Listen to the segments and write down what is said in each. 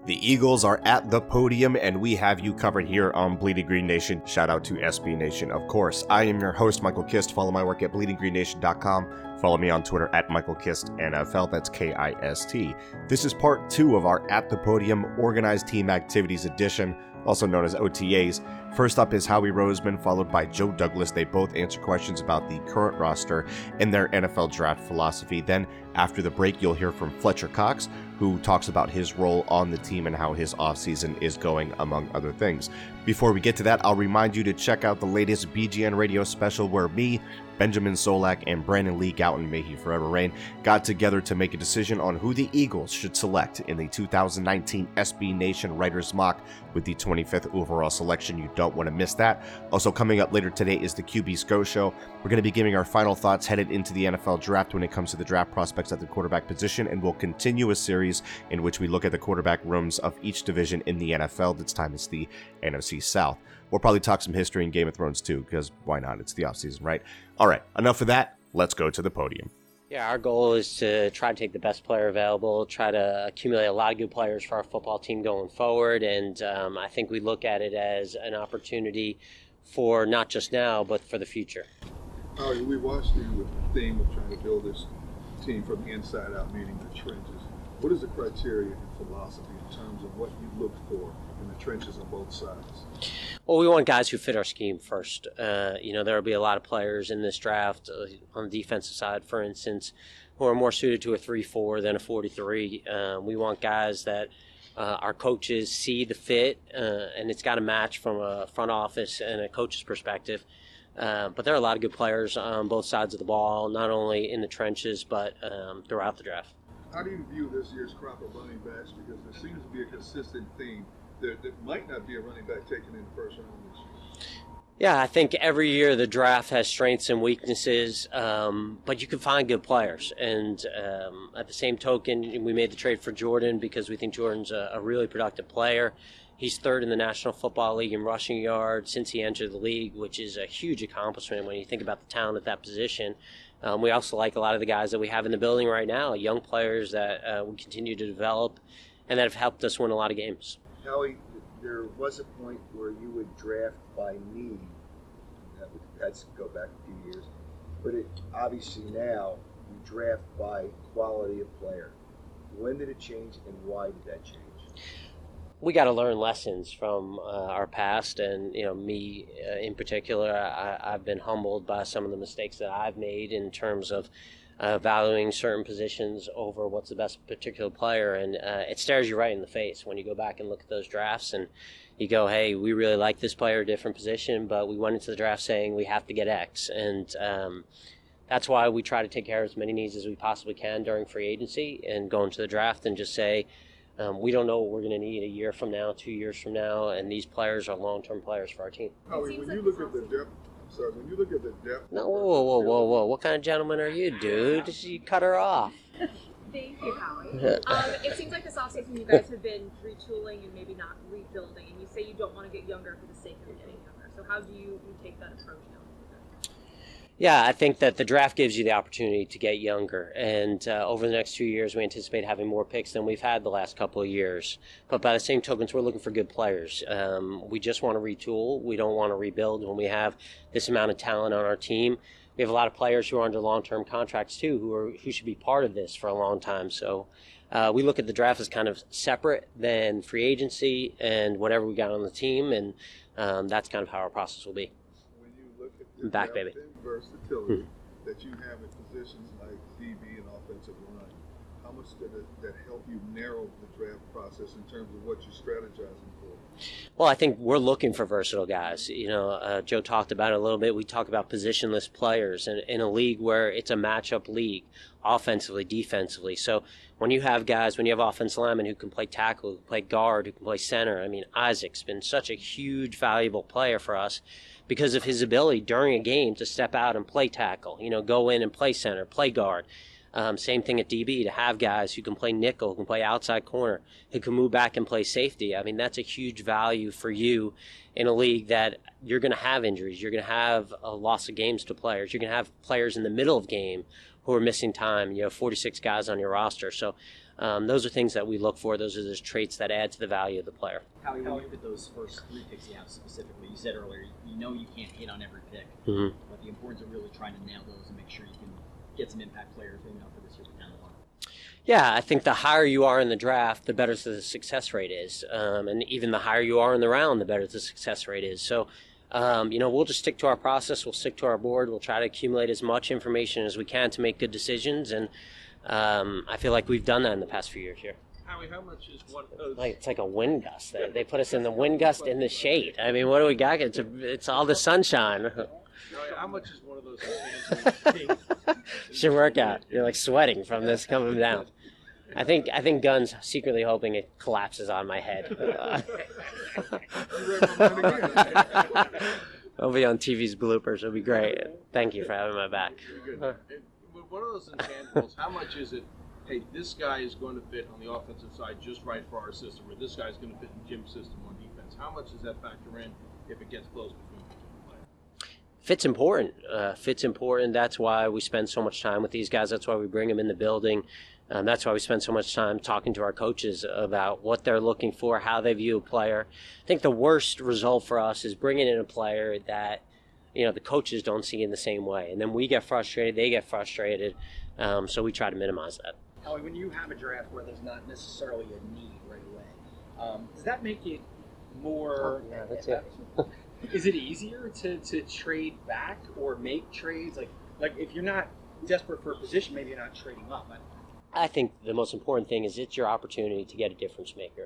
The Eagles are at the podium, and we have you covered here on Bleeding Green Nation. Shout out to SB Nation, of course. I am your host, Michael Kist. Follow my work at bleedinggreennation.com. Follow me on Twitter at Michael Kist NFL. That's Kist. This is part 2 of our At the Podium Organized Team Activities edition, also known as OTAs. First up is Howie Roseman, followed by Joe Douglas. They both answer questions about the current roster and their NFL draft philosophy. Then, after the break, you'll hear from Fletcher Cox, who talks about his role on the team and how his offseason is going, among other things. Before we get to that, I'll remind you to check out the latest BGN radio special where me, Benjamin Solak, and Brandon Lee Gouton, may he forever reign, got together to make a decision on who the Eagles should select in the 2019 SB Nation Writers Mock with the 25th overall selection. You don't want to miss that. Also coming up later today is the QB SCO Show. We're going to be giving our final thoughts headed into the NFL draft when it comes to the draft prospects at the quarterback position, and we'll continue a series in which we look at the quarterback rooms of each division in the NFL. This time it's the NFC South. We'll probably talk some history in Game of Thrones too, because why not? It's the offseason, right? All right, enough of that. Let's go to the podium. Yeah, our goal is to try to take the best player available, try to accumulate a lot of good players for our football team going forward, and I think we look at it as an opportunity for not just now, but for the future. Howie, we watched you with the theme of trying to build this team from the inside out, meaning the trenches. What is the criteria and philosophy in terms of what you look for in the trenches on both sides? Well, we want guys who fit our scheme first. There will be a lot of players in this draft on the defensive side, for instance, who are more suited to a 3-4 than a 4-3. We want guys that our coaches see the fit, and it's got to match from a front office and a coach's perspective. But there are a lot of good players on both sides of the ball, not only in the trenches, but throughout the draft. How do you view this year's crop of running backs? Because there seems to be a consistent theme. There might not be a running back taken in the first round this year. Yeah, I think every year the draft has strengths and weaknesses, but you can find good players. And at the same token, we made the trade for Jordan because we think Jordan's a really productive player. He's third in the National Football League in rushing yards since he entered the league, which is a huge accomplishment when you think about the talent at that position. We also like a lot of the guys that we have in the building right now, young players that we continue to develop and that have helped us win a lot of games. Howie, there was a point where you would draft by need. That's go back a few years. But obviously now you draft by quality of player. When did it change and why did that change? We got to learn lessons from our past, and me in particular, I've been humbled by some of the mistakes that I've made in terms of valuing certain positions over what's the best particular player, and it stares you right in the face when you go back and look at those drafts and you go, hey, we really like this player, different position, but we went into the draft saying we have to get X, and that's why we try to take care of as many needs as we possibly can during free agency and go into the draft and just say, we don't know what we're going to need a year from now, 2 years from now, and these players are long-term players for our team. Howie, when you look at the depth, when you look at the depth. No, whoa! What kind of gentleman are you, dude? You cut her off. Thank you, Howie. It seems like this offseason you guys have been retooling and maybe not rebuilding, and you say you don't want to get younger for the sake of getting younger. So how do you take that approach now? Yeah, I think that the draft gives you the opportunity to get younger, and over the next 2 years we anticipate having more picks than we've had the last couple of years. But by the same tokens, we're looking for good players. We just want to retool. We don't want to rebuild when we have this amount of talent on our team. We have a lot of players who are under long-term contracts too, who should be part of this for a long time. So we look at the draft as kind of separate than free agency and whatever we got on the team, and that's kind of how our process will be. When you look at your back, baby. Versatility that you have in positions like DB and offensive line, how much did that help you narrow the draft process in terms of what you're strategizing for? Well, I think we're looking for versatile guys. Joe talked about it a little bit. We talk about positionless players in a league where it's a matchup league, offensively, defensively. So when you have offensive linemen who can play tackle, who can play guard, who can play center, Isaac's been such a huge, valuable player for us because of his ability during a game to step out and play tackle, go in and play center, play guard. Same thing at DB, to have guys who can play nickel, who can play outside corner, who can move back and play safety. That's a huge value for you in a league that you're going to have injuries. You're going to have a loss of games to players. You're going to have players in the middle of game who are missing time. You have 46 guys on your roster. So those are things that we look for. Those are those traits that add to the value of the player. Howie, when you look at those first 3 picks you have specifically, you said earlier, you know you can't hit on every pick, but the importance of really trying to nail those and make sure you can get some impact players maybe not for this year, but down the line. Yeah, I think the higher you are in the draft, the better the success rate is. And even the higher you are in the round, the better the success rate is. So, we'll just stick to our process. We'll stick to our board. We'll try to accumulate as much information as we can to make good decisions. And I feel like we've done that in the past few years here. Howie, how much is one of those? It's like a wind gust. They put us in the wind gust in the shade. I mean, what do we got? It's all the sunshine. How much is one of those intangibles? Should work out. You're like sweating from this coming down. I think Gunn's secretly hoping it collapses on my head. I'll be on TV's bloopers. It'll be great. Thank you for having my back. Good. One of those intangibles, how much is it, hey, this guy is going to fit on the offensive side just right for our system, or this guy's going to fit in Jim's system on defense? How much does that factor in if it gets close between the two players? Fit's important. Fit's important. That's why we spend so much time with these guys. That's why we bring them in the building. That's why we spend so much time talking to our coaches about what they're looking for, how they view a player. I think the worst result for us is bringing in a player that, the coaches don't see in the same way. And then we get frustrated, they get frustrated. So we try to minimize that. Howie, when you have a draft where there's not necessarily a need right away, does that make it more... Yeah, that's it. Is it easier to trade back or make trades? Like if you're not desperate for a position, maybe you're not trading up. I think the most important thing is it's your opportunity to get a difference maker.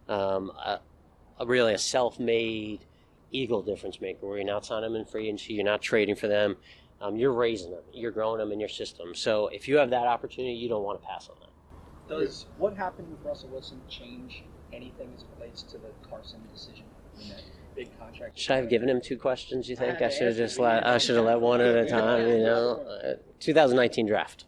Really a self-made Eagle difference maker where you're not signing them in free agency, you're not trading for them. You're raising them. You're growing them in your system. So if you have that opportunity, you don't want to pass on that. Does what happened with Russell Wilson change anything as it relates to the Carson decision in that big contract? Should I have given him 2 questions, you think? I should have just let one at a time, 2019 draft.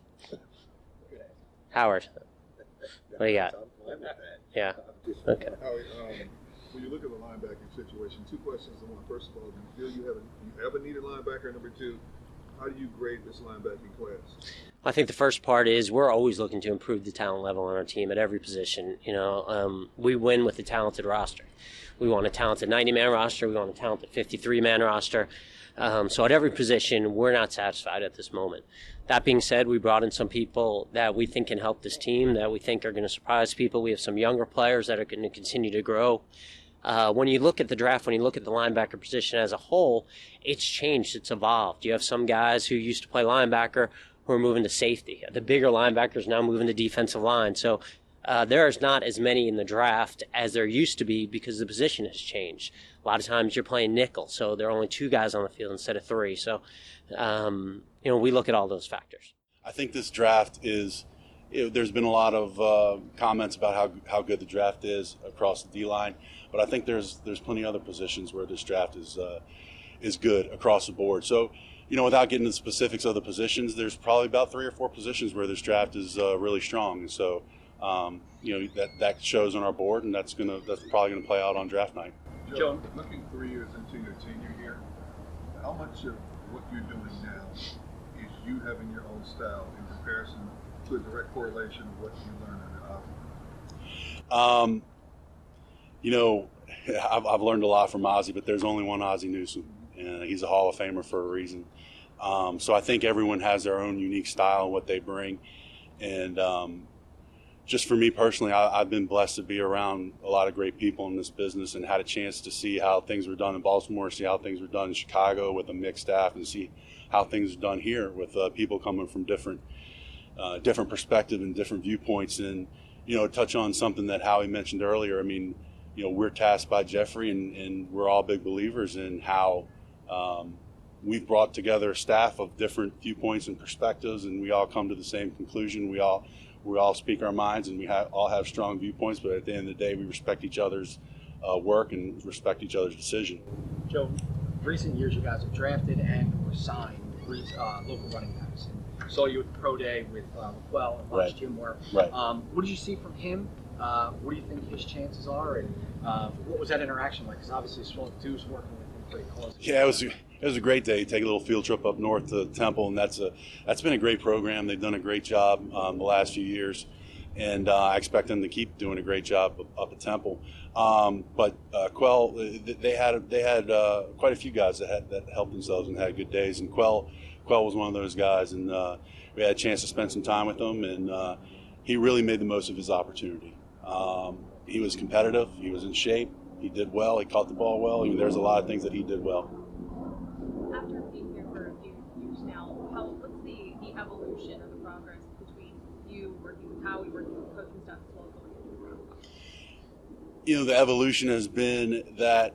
Howard, what do you got? Yeah. Okay. Howie, when you look at the linebacking situation, 2 questions in one. First of all, do you feel you ever needed linebacker? Number 2, how do you grade this linebacking class? I think the first part is we're always looking to improve the talent level on our team at every position. We win with a talented roster. We want a talented 90-man roster. We want a talented 53-man roster. So at every position, we're not satisfied at this moment. That being said, we brought in some people that we think can help this team, that we think are going to surprise people. We have some younger players that are going to continue to grow. When you look at the draft, when you look at the linebacker position as a whole, it's changed, it's evolved. You have some guys who used to play linebacker who are moving to safety. The bigger linebackers now moving to defensive line. So there's not as many in the draft as there used to be because the position has changed. A lot of times you're playing nickel, so there are only 2 guys on the field instead of 3. So, we look at all those factors. I think this draft is, there's been a lot of comments about how good the draft is across the D-line, but I think there's plenty of other positions where this draft is good across the board. So, without getting into the specifics of the positions, there's probably about 3 or 4 positions where this draft is really strong. And so, that shows on our board, and that's probably gonna play out on draft night. Joe, looking 3 years into your tenure here, how much of what you're doing now is you having your own style in comparison to a direct correlation of what you learned in the offense? I've learned a lot from Ozzie, but there's only one Ozzie Newsome, and he's a Hall of Famer for a reason. So I think everyone has their own unique style and what they bring. And just for me personally, I've been blessed to be around a lot of great people in this business and had a chance to see how things were done in Baltimore, see how things were done in Chicago with a mixed staff, and see how things are done here with people coming from different perspectives and different viewpoints. And, touch on something that Howie mentioned earlier. I mean, we're tasked by Jeffrey, and we're all big believers in how we've brought together a staff of different viewpoints and perspectives, and we all come to the same conclusion. We all speak our minds, and we all have strong viewpoints, but at the end of the day, we respect each other's work and respect each other's decision. Joe, recent years you guys have drafted and were signed local running backs. And saw you at the pro day with McQuell and watched Jim work. Right. What did you see from him? What do you think his chances are? And what was that interaction like? Because obviously Stu's working with him pretty close. Yeah, It was a great day. Take a little field trip up north to Temple, and that's been a great program. They've done a great job the last few years, and I expect them to keep doing a great job up at Temple. But Quell, they had quite a few guys that helped themselves and had good days, and Quell was one of those guys, and we had a chance to spend some time with him, and he really made the most of his opportunity. He was competitive. He was in shape. He did well. He caught the ball well. I mean, there's a lot of things that he did well. After being here for a few years now, what's the evolution or the progress between you working with Howie, working with the coaching staff as well going into the room? You know, the evolution has been that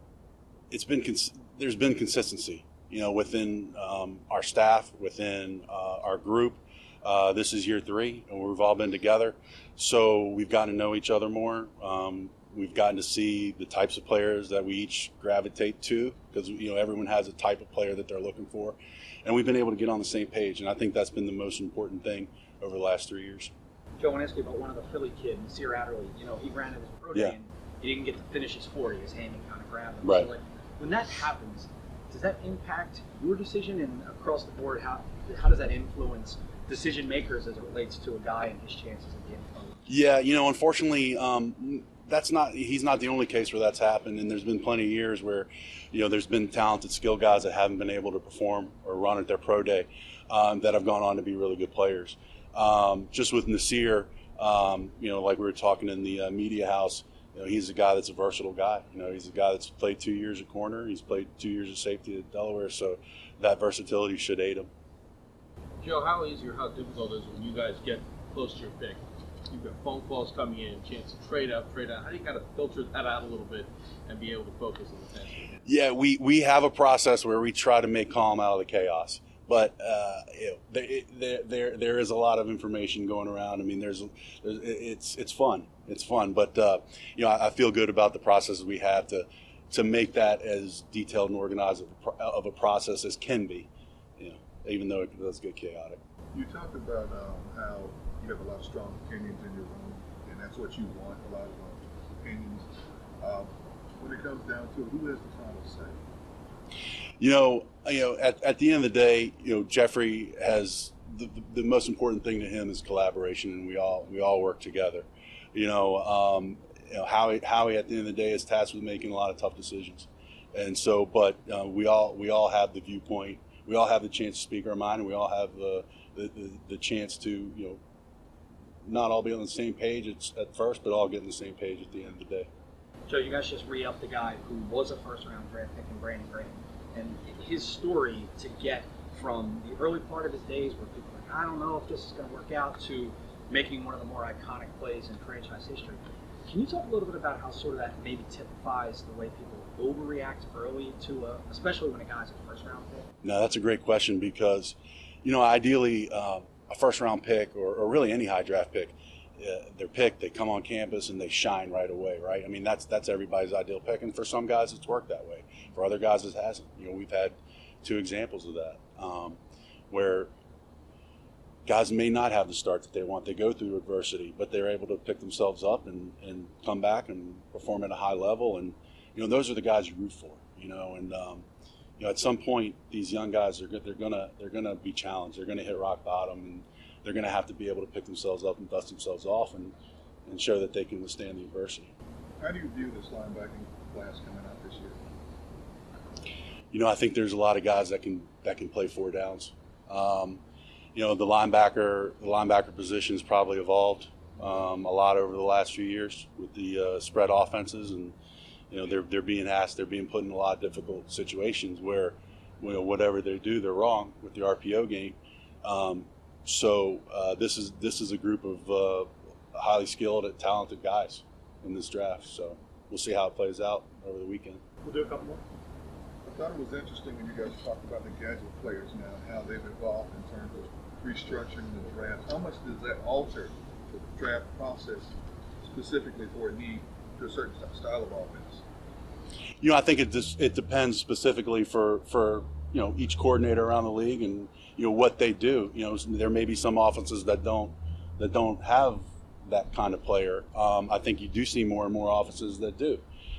there's been consistency, you know, within our staff, within our group. This is year 3, and we've all been together, so we've gotten to know each other more. We've gotten to see the types of players that we each gravitate to, because, you know, everyone has a type of player that they're looking for, and we've been able to get on the same page, and I think that's been the most important thing over the last 3 years. Joe, I want to ask you about one of the Philly kids, Nasir Adderley. You know, he ran at his pro day, and he didn't get to finish his 40. His hammy kind of grabbed him. Right. So, like, when that happens, does that impact your decision, and across the board, how does that influence decision makers as it relates to a guy and his chances at the end? Yeah, you know, unfortunately, he's not the only case where that's happened, and there's been plenty of years where, you know, there's been talented, skilled guys that haven't been able to perform or run at their pro day that have gone on to be really good players. Just with Nasir, you know, like we were talking in the media house, you know, he's a guy that's a versatile guy. You know, he's a guy that's played 2 years at corner. He's played 2 years of safety at Delaware, so that versatility should aid him. Joe, how easy or how difficult is it when you guys get close to your pick? You've got phone calls coming in, chance to trade up, trade out. How do you kind of filter that out a little bit and be able to focus on the task? Yeah, we have a process where we try to make calm out of the chaos. But you know, there is a lot of information going around. I mean, it's fun. It's fun. But you know, I feel good about the processes we have to make that as detailed and organized of a process as can be. You know, even though it does get chaotic. You talked about how you have a lot of strong opinions in your room, and that's what you want, a lot of opinions. When it comes down to it, who has the final say? You know, at the end of the day, you know, Jeffrey has the most important thing to him is collaboration, and we all work together. You know, Howie at the end of the day is tasked with making a lot of tough decisions, and so, but we all have the viewpoint, we all have the chance to speak our mind, and we all have the chance to, you know, not all be on the same page at first, but all get on the same page at the end of the day. Joe, you guys just re-upped the guy who was a first-round draft pick in Brandon Graham. And his story to get from the early part of his days where people were like, I don't know if this is going to work out, to making one of the more iconic plays in franchise history. Can you talk a little bit about how sort of that maybe typifies the way people overreact early to, especially when a guy's a first-round pick? No, that's a great question because, you know, ideally a first-round pick or really any high draft pick, they're picked, they come on campus, and they shine right away, right? I mean, that's everybody's ideal pick, and for some guys it's worked that way. For other guys it hasn't. You know, we've had 2 examples of that, where guys may not have the start that they want. They go through adversity, but they're able to pick themselves up and come back and perform at a high level, and, you know, those are the guys you root for, you know, and you know, at some point these young guys they're gonna be challenged. They're gonna hit rock bottom, and they're going to have to be able to pick themselves up and dust themselves off and show that they can withstand the adversity. How do you view this linebacking class coming out this year? You know, I think there's a lot of guys that can play 4 downs. You know, the linebacker position's probably evolved a lot over the last few years with the spread offenses, and, you know, they're being put in a lot of difficult situations where, you know, whatever they do, they're wrong with the RPO game. So this is a group of highly skilled and talented guys in this draft. So we'll see how it plays out over the weekend. We'll do a couple more. I thought it was interesting when you guys talked about the gadget players now and how they've evolved in terms of restructuring the draft. How much does that alter the draft process specifically for a need to a certain style of offense? You know, I think it depends specifically for you know, each coordinator around the league and, you know, what they do. You know, there may be some offenses that don't have that kind of player. I think you do see more and more offenses that do.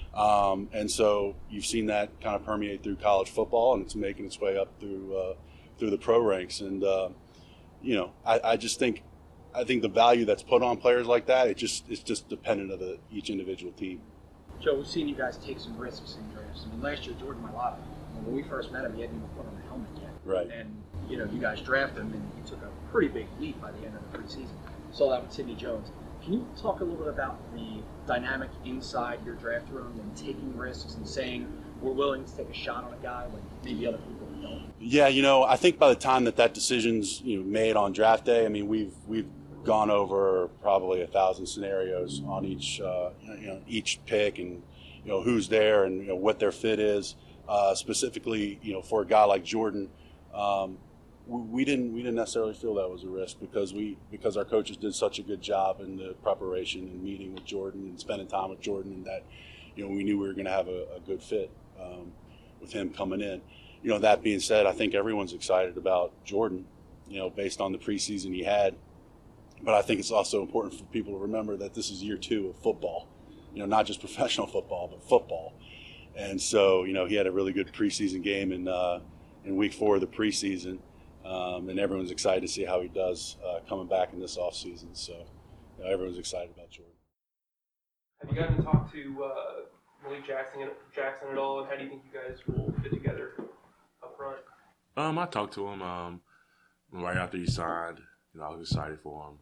And so you've seen that kind of permeate through college football, and it's making its way up through the pro ranks. And I think the value that's put on players like that, it's just dependent of each individual team. Joe, we've seen you guys take some risks in drafts. I mean, last year Jordan Mailata, when we first met him, he hadn't even put on a helmet yet. Right. And you guys drafted him, and he took a pretty big leap by the end of the preseason. Saw that with Sidney Jones. Can you talk a little bit about the dynamic inside your draft room and taking risks and saying we're willing to take a shot on a guy when maybe other people don't? Yeah, I think by the time that decision's made on draft day, I mean we've gone over probably 1,000 scenarios on each pick, and who's there and what their fit is. Specifically, for a guy like Jordan, we didn't necessarily feel that was a risk because our coaches did such a good job in the preparation and meeting with Jordan and spending time with Jordan, and that we knew we were going to have a good fit with him coming in. That being said, I think everyone's excited about Jordan, based on the preseason he had. But I think it's also important for people to remember that this is year 2 of football, not just professional football, but football. And so, he had a really good preseason game in week 4 of the preseason. And everyone's excited to see how he does coming back in this offseason. So everyone's excited about Jordan. Have you gotten to talk to Malik Jackson at all, and how do you think you guys will fit together up front? I talked to him right after he signed. I was excited for him.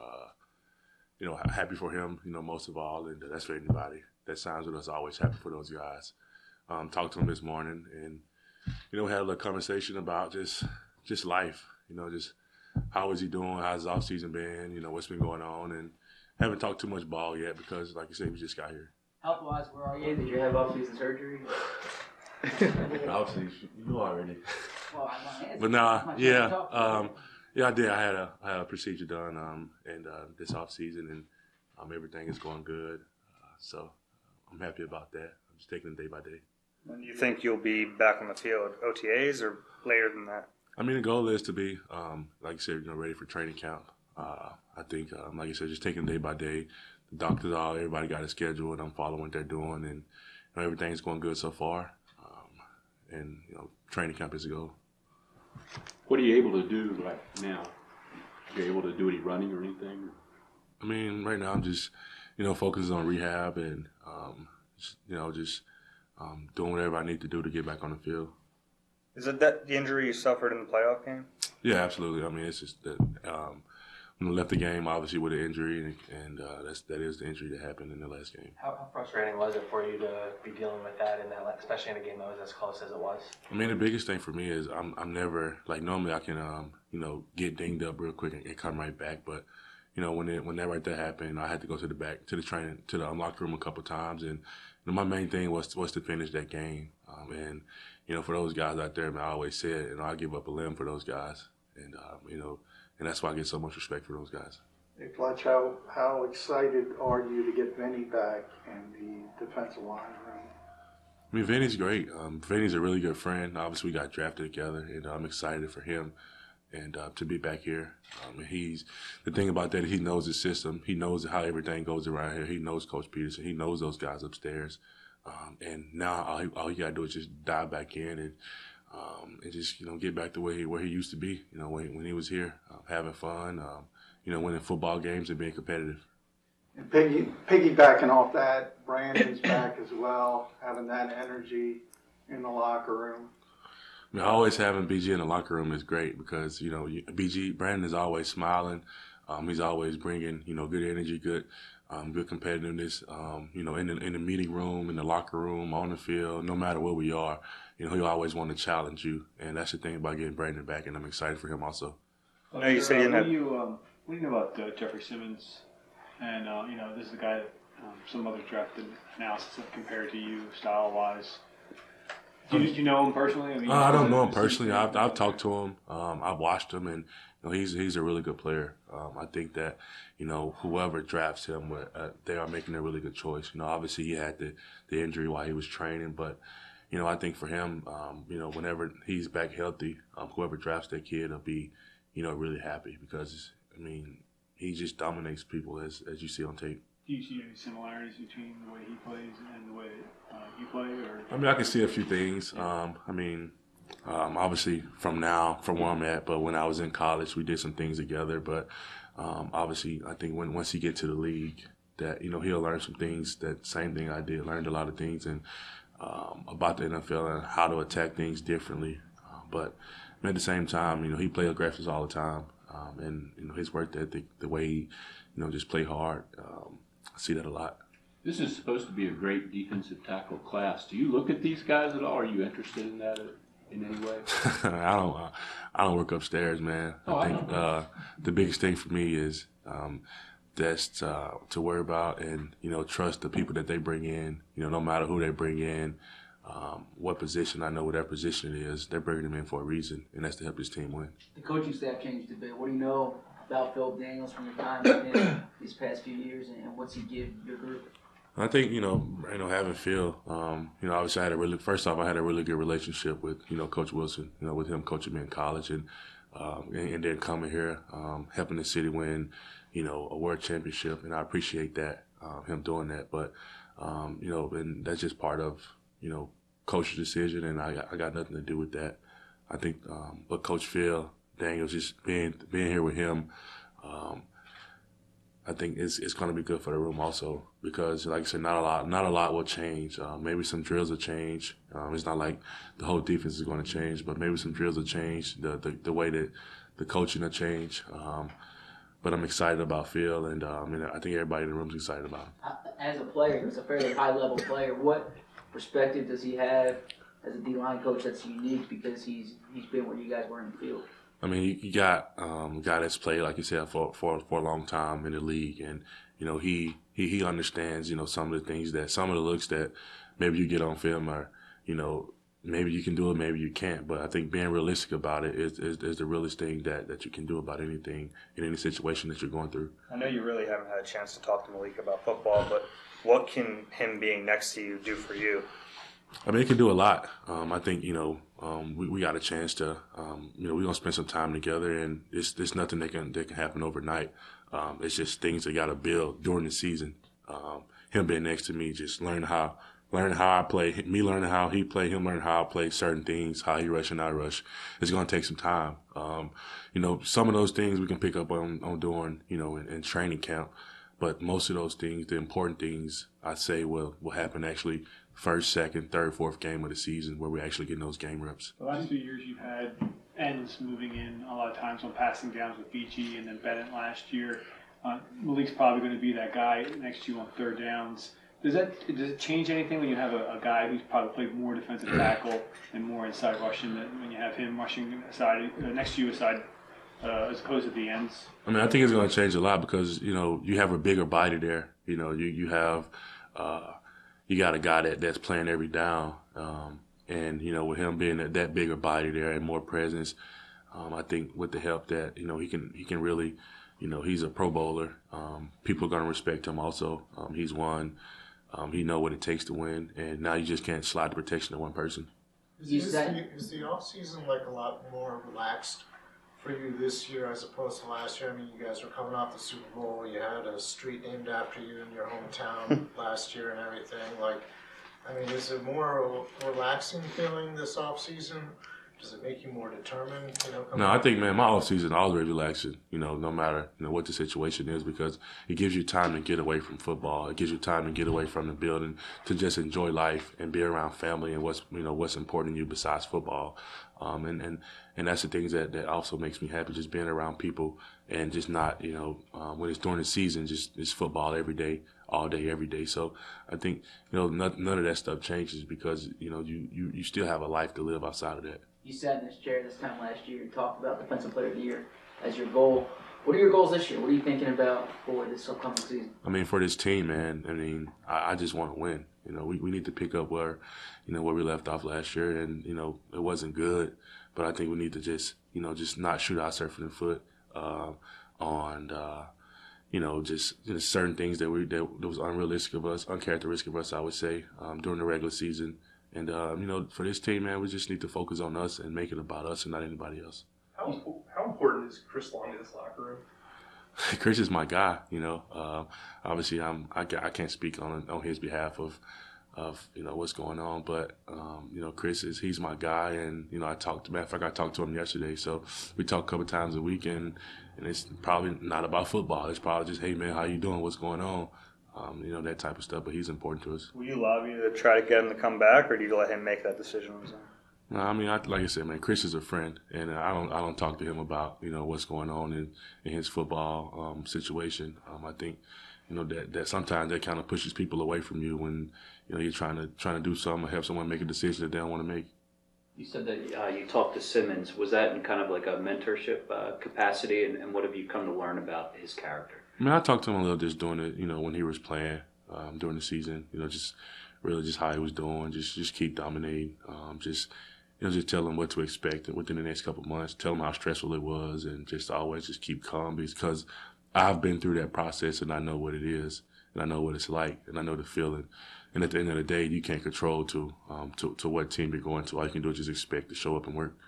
Happy for him, most of all, and that's for anybody that signs with us. Always happy for those guys. Talked to him this morning, and we had a little conversation about just life. Just how is he doing? How's his off season been? What's been going on? And haven't talked too much ball yet because, like you said, we just got here. Health wise, where are you? Did you have off season surgery? Obviously, you already. Well, but nah, yeah. Yeah, I did. I had a procedure done and this off season, and everything is going good. So I'm happy about that. I'm just taking it day by day. When do you think you'll be back on the field? OTAs or later than that? I mean, the goal is to be, like you said, ready for training camp. I think, like you said, just taking it day by day. The doctors everybody got a schedule, and I'm following what they're doing, and everything's going good so far. And training camp is a goal. What are you able to do right now? Are you able to do any running or anything? I mean, right now I'm just, focusing on rehab and, just doing whatever I need to do to get back on the field. Is it that the injury you suffered in the playoff game? Yeah, absolutely. I mean, it's just that when I left the game, obviously with an injury, and that is the injury that happened in the last game. How frustrating was it for you to be dealing with that, especially in a game that was as close as it was? I mean, the biggest thing for me is I'm never, like, normally I can get dinged up real quick and come right back, but when that right there happened, I had to go to the locker room a couple times, and my main thing was to finish that game. And for those guys out there, man, I always said, I give up a limb for those guys, and and that's why I get so much respect for those guys. Hey, Fletch, how excited are you to get Vinny back in the defensive line room? I mean, Vinny's great. Vinny's a really good friend. Obviously, we got drafted together, and I'm excited for him and to be back here. The thing about that, he knows the system. He knows how everything goes around here. He knows Coach Peterson. He knows those guys upstairs. And now all he got to do is just dive back in and just get back to where he used to be. When he was here, having fun, winning football games and being competitive. And piggybacking off that, Brandon's back as well, having that energy in the locker room. I mean, always having BG in the locker room is great because Brandon is always smiling. He's always bringing good energy, good competitiveness. In the meeting room, in the locker room, on the field, no matter where we are, he'll always want to challenge you, and that's the thing about getting Brandon back, and I'm excited for him also. I know you said you didn't have. What do you know about Jeffrey Simmons? And this is the guy that some others drafted analysis have compared to you style-wise. Do you know him personally? I don't know him personally. I've talked to him. I've watched him, and he's a really good player. I think that whoever drafts him, they are making a really good choice. Obviously he had the injury while he was training, but I think for him, whenever he's back healthy, whoever drafts that kid will be really happy because he just dominates people as you see on tape. Do you see any similarities between the way he plays and the way you play? Or I mean, I can see a few things. Obviously from where I'm at, but when I was in college, we did some things together. But obviously, I think once he get to the league, that he'll learn some things. That same thing I did, learned a lot of things and about the NFL and how to attack things differently. But at the same time, he play aggressive all the time, and his work ethic, the way he, just play hard. I see that a lot. This is supposed to be a great defensive tackle class. Do you look at these guys at all? Are you interested in that in any way? I don't work upstairs, man. I think the biggest thing for me is that's to worry about and trust the people that they bring in. No matter who they bring in, what position, I know what their position is. They're bringing them in for a reason, and that's to help this team win. The coaching staff changed a bit. What do you know about Phil Daniels from your time with him these past few years, and what's he give your group? I think having Phil, obviously I had a really good relationship with Coach Wilson, with him coaching me in college, and then coming here, helping the city win, a world championship, and I appreciate that, him doing that. But and that's just part of coach's decision, and I got nothing to do with that. I think, but Coach Phil Daniels, just being here with him, I think it's going to be good for the room also because, like I said, not a lot will change. Maybe some drills will change. It's not like the whole defense is going to change, but maybe some drills will change. The way that the coaching will change. But I'm excited about Phil, and I think everybody in the room is excited about him. As a player, he's a fairly high-level player. What perspective does he have as a D-line coach that's unique because he's been where you guys were in the field? I mean, you got a guy that's played, like you said, for a long time in the league, and he understands some of the looks that maybe you get on film are maybe you can do it, maybe you can't. But I think being realistic about it is the realest thing that you can do about anything in any situation that you're going through. I know you really haven't had a chance to talk to Malik about football, but what can him being next to you do for you? I mean, it can do a lot. I think, we got a chance to, we're going to spend some time together, and it's nothing that can happen overnight. It's just things that got to build during the season. Him being next to me, just learning how I play, me learning how he play, him learning how I play certain things, how he rush and I rush. It's going to take some time. Some of those things we can pick up on doing, in training camp. But most of those things, the important things, I say will happen actually first, second, third, fourth game of the season where we're actually getting those game reps. The last few years you've had ends moving in a lot of times on passing downs with Beachy and then Bennett last year. Malik's probably going to be that guy next to you on third downs. Does it change anything when you have a guy who's probably played more defensive tackle and more inside rushing than when you have him rushing aside next to you aside as opposed to the ends? I mean, I think it's going to change a lot because you have a bigger body there. You have you got a guy that's playing every down, and with him being that bigger body there and more presence, I think with the help that he can really, he's a Pro Bowler. People are going to respect him also. He's won. He know what it takes to win, and now you just can't slide the protection to one person. Is the off season like a lot more relaxed for you this year as opposed to last year? I mean, you guys were coming off the Super Bowl. You had a street named after you in your hometown last year and everything. Is it more relaxing feeling this off season? Does it make you more determined? No, I think, man, my off season always relaxing. No matter what the situation is, because it gives you time to get away from football. It gives you time to get away from the building to just enjoy life and be around family and what's important to you besides football. And that's the things that also makes me happy, just being around people and just not, when it's during the season, just it's football every day, all day, every day. So I think, none of that stuff changes because, you still have a life to live outside of that. You sat in this chair this time last year and talked about Defensive Player of the Year as your goal. What are your goals this year? What are you thinking about for this upcoming season? I mean, for this team, man, I just want to win. We need to pick up where we left off last year, and, it wasn't good. But I think we need to just not shoot ourselves in the foot on, just certain things that was unrealistic of us, uncharacteristic of us, I would say, during the regular season. And, for this team, man, we just need to focus on us and make it about us and not anybody else. How important is Chris Long in this locker room? Chris is my guy. Obviously I can't speak on his behalf of what's going on, but Chris he's my guy, and I talked to him yesterday, so we talk a couple times a week, and it's probably not about football. It's probably just, hey man, how you doing? What's going on? That type of stuff. But he's important to us. Will you lobby to try to get him to come back, or do you let him make that decision on his own? No, I mean, like I said, man, Chris is a friend, and I don't talk to him about what's going on in his football situation. I think that sometimes that kind of pushes people away from you when you're trying to do something or have someone make a decision that they don't want to make. You said that you talked to Simmons. Was that in kind of like a mentorship capacity, and what have you come to learn about his character? I mean, I talked to him a little just during it, when he was playing during the season. Just really just how he was doing, just keep dominating, just tell him what to expect within the next couple of months. Tell him how stressful it was, and just always just keep calm, because I've been through that process and I know what it is, and I know what it's like, and I know the feeling. And at the end of the day, you can't control to what team you're going to. All you can do is just expect to show up and work.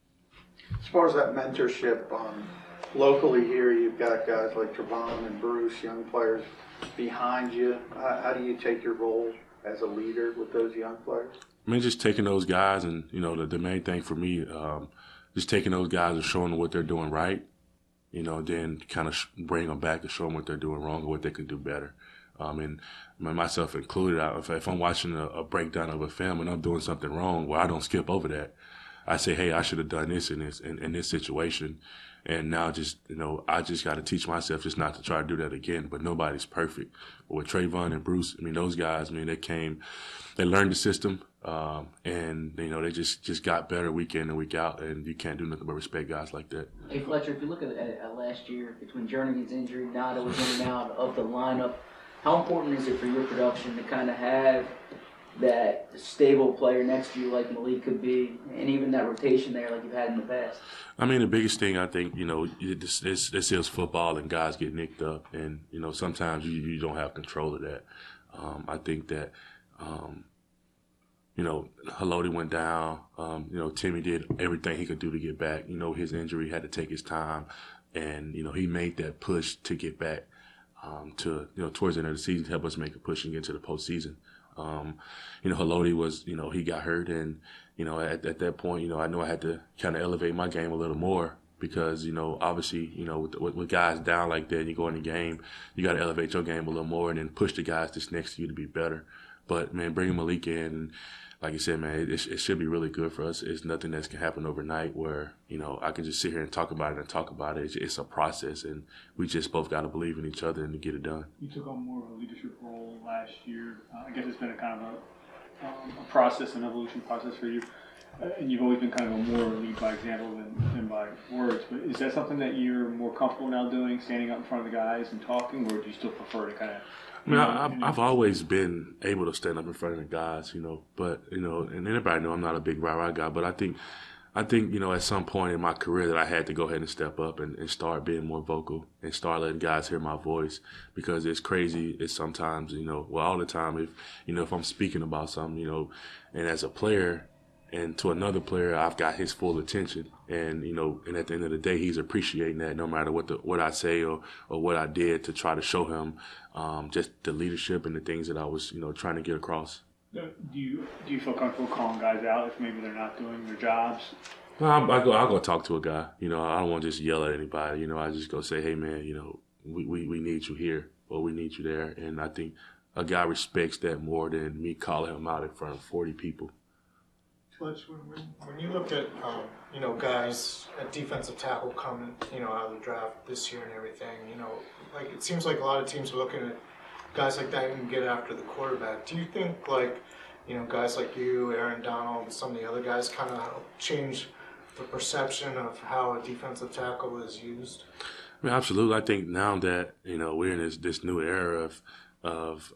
As far as that mentorship, locally here, you've got guys like Trevon and Bruce, young players behind you. How do you take your role as a leader with those young players? I mean, just taking those guys, and the main thing for me, just taking those guys and showing them what they're doing right. Then kind of bring them back to show them what they're doing wrong or what they can do better. And myself included, if I'm watching a breakdown of a film and I'm doing something wrong, well, I don't skip over that. I say, hey, I should have done this in this situation. And now I just got to teach myself just not to try to do that again. But nobody's perfect. But with Trayvon and Bruce, those guys, they learned the system, and they just got better week in and week out. And you can't do nothing but respect guys like that. Hey Fletcher, if you look at last year, between Jernigan's injury, Nada was in and out of the lineup, how important is it for your production to kind of have that stable player next to you like Malik could be, and even that rotation there like you've had in the past? I mean, the biggest thing I think, this is football, and guys get nicked up, and sometimes you don't have control of that. I think that Haloti went down. Timmy did everything he could do to get back. His injury had to take his time, and he made that push to get back to towards the end of the season to help us make a push and get to the postseason. Haloti was, he got hurt, and at that point, I know I had to kind of elevate my game a little more, because obviously, with guys down like that, you go in the game, you got to elevate your game a little more, and then push the guys that's next to you to be better. But man, bringing Malik in, like you said, man, it should be really good for us. It's nothing that can happen overnight where, I can just sit here and talk about it. It's a process, and we just both got to believe in each other and to get it done. You took on more of a leadership role last year. I guess it's been a kind of a process, an evolution process for you. And you've always been kind of a more lead by example than by words. But is that something that you're more comfortable now doing, standing up in front of the guys and talking, or do you still prefer to kind of... I've always been able to stand up in front of the guys, but, and everybody know I'm not a big rah-rah guy, but I think, at some point in my career that I had to go ahead and step up and start being more vocal and start letting guys hear my voice, because it's crazy. It's sometimes, all the time, if I'm speaking about something, and as a player and to another player, I've got his full attention, and and at the end of the day, he's appreciating that no matter what I say or what I did to try to show him just the leadership and the things that I was trying to get across. Do you feel comfortable calling guys out if maybe they're not doing their jobs? No, I'll go talk to a guy. I don't want to just yell at anybody. I just go say, hey man, we need you here, or we need you there, and I think a guy respects that more than me calling him out in front of 40 people. Fletch, when you look at guys at defensive tackle coming out of the draft this year and everything, like it seems like a lot of teams are looking at guys like that and get after the quarterback. Do you think guys like you, Aaron Donald, and some of the other guys kind of help change the perception of how a defensive tackle is used? I mean, absolutely. I think now that we're in this new era of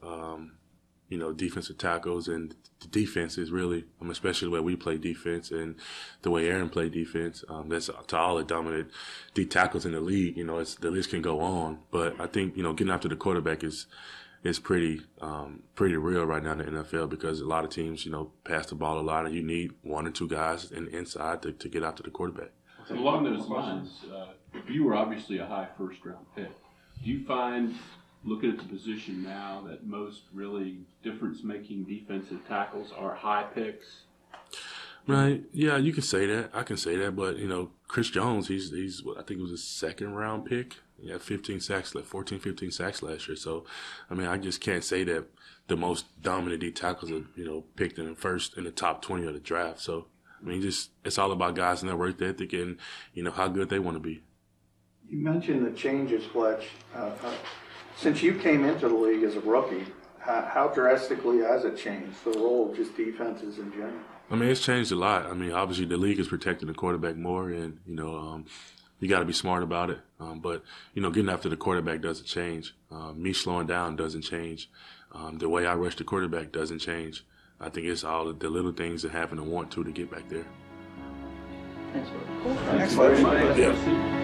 defensive tackles, and the defenses really, especially the way we play defense and the way Aaron played defense, that's to all the dominant D tackles in the league. The list can go on, but I think getting after the quarterback is pretty real right now in the NFL, because a lot of teams pass the ball a lot, and you need one or two guys inside to get after the quarterback. Along those lines, you were obviously a high first-round pick. Do you find, looking at the position now, that most really difference-making defensive tackles are high picks? Right. Yeah, you can say that. I can say that. But, Chris Jones, he's I think it was a second-round pick. He had 15 sacks, 14, 15 sacks last year. So, I just can't say that the most dominant D tackles are, picked in the top 20 of the draft. So, it's all about guys and their work ethic and, how good they want to be. You mentioned the changes, Fletch. Since you came into the league as a rookie, how drastically has it changed, the role of just defenses in general? It's changed a lot. Obviously the league is protecting the quarterback more, and, you got to be smart about it. But, getting after the quarterback doesn't change. Me slowing down doesn't change. The way I rush the quarterback doesn't change. I think it's all the little things that happen and want to get back there. Thanks, bro. Thanks, Fletch. Yeah.